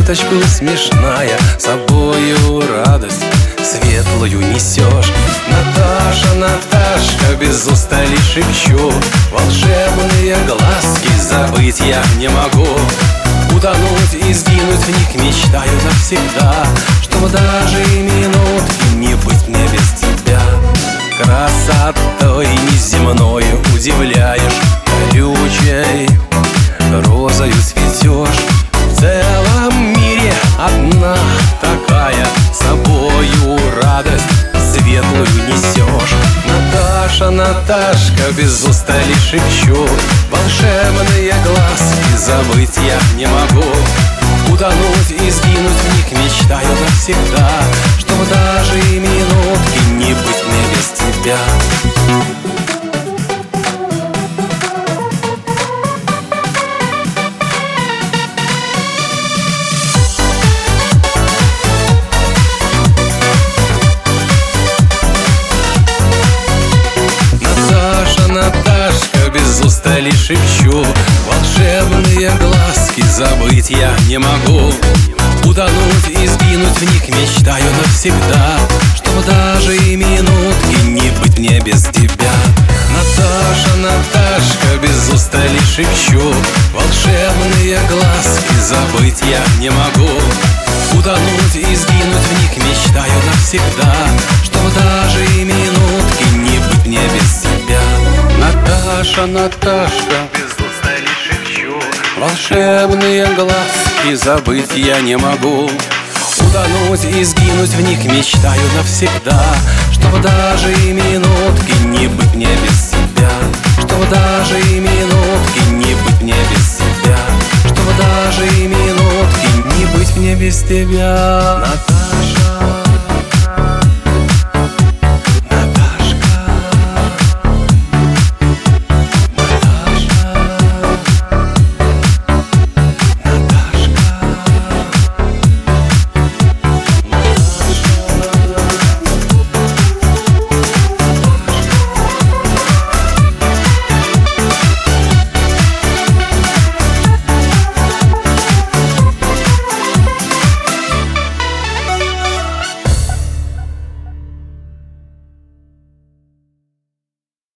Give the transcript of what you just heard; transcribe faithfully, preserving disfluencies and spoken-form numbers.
чуточку смешная, собою радость светлую несешь. Наташа, Наташка, без устали шепчу, волшебные глазки забыть я не могу. Утонуть и сгинуть в них мечтаю навсегда, чтобы даже и минутки не быть мне без тебя. Красотой неземной удивляешь, колючей розою цветешь. В целом мире одна такая, собою радость светлую несешь. Наташа, Наташка, без устали шепчу, волшебные глазки забыть я не могу. Утонуть и сгинуть в них мечтаю навсегда, чтобы даже и минутки не быть мне без тебя. Наташка, без устали шепчу, волшебные глазки забыть я не могу. Утонуть и сгинуть в них мечтаю навсегда, чтобы даже и минутки не быть мне без тебя. Наташа, Наташка, без устали шепчу, волшебные глазки забыть я не могу. Утонуть и сгинуть в них мечтаю навсегда, чтобы даже и минутки не быть мне без тебя. Наташа, Наташка, без устали шепчу, волшебные глазки забыть я не могу. Утонуть и сгинуть в них мечтаю навсегда, чтобы даже и минутки не быть мне без тебя. Чтобы даже и минутки не быть мне без тебя. Чтобы даже и минутки не быть мне без тебя. Наташа.